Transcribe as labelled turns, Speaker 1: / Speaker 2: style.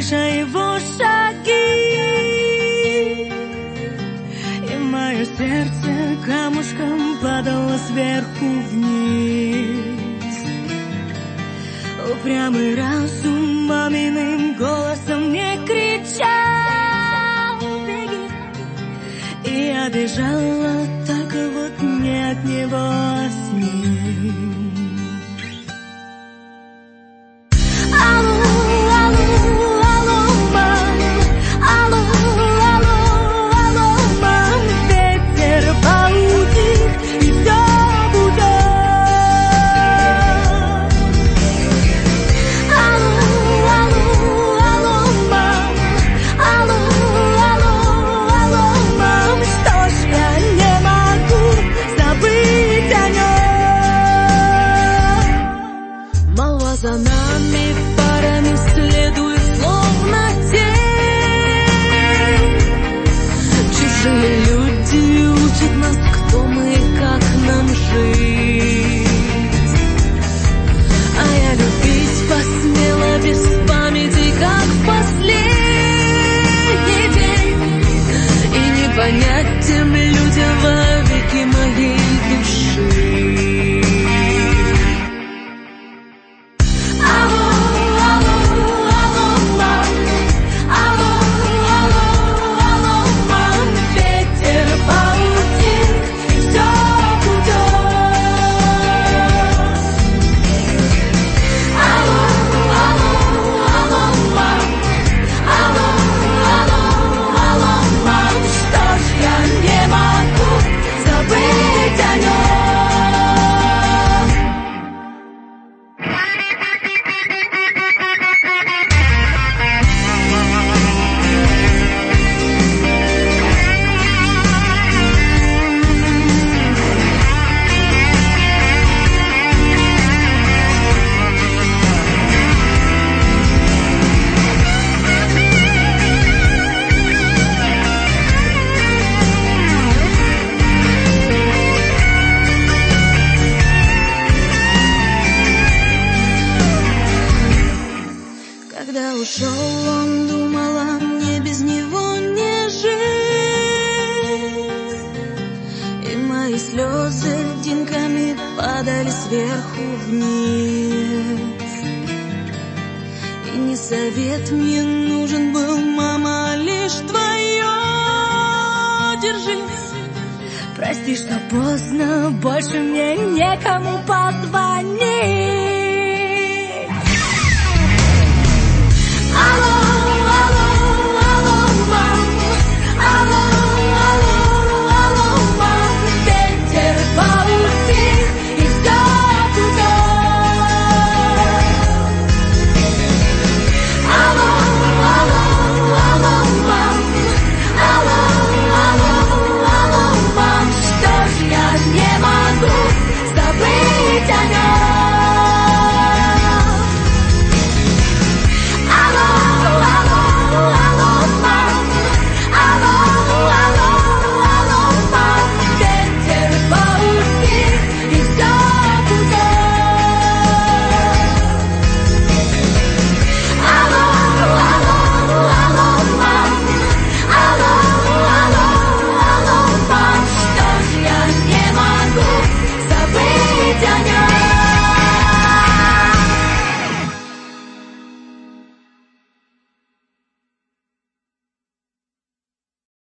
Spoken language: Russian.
Speaker 1: слыша его шаги, и мое сердце камушком падало сверху вниз. Упрямый разум маминым голосом мне кричал: беги. И я бежала, только вот не от него, а с ним.
Speaker 2: За нами парами следует словно тень. Чужие люди учат нас, кто мы и как нам жить. А я любить посмела без памяти, как в последний день. И не понять тем людям вовеки моей души.
Speaker 1: Когда ушел, он думал, а мне без него не жить. И мои слезы льдинками падали сверху вниз. И не совет мне нужен был, мама, лишь твое. Держись, прости, что поздно, больше мне некому позвонить.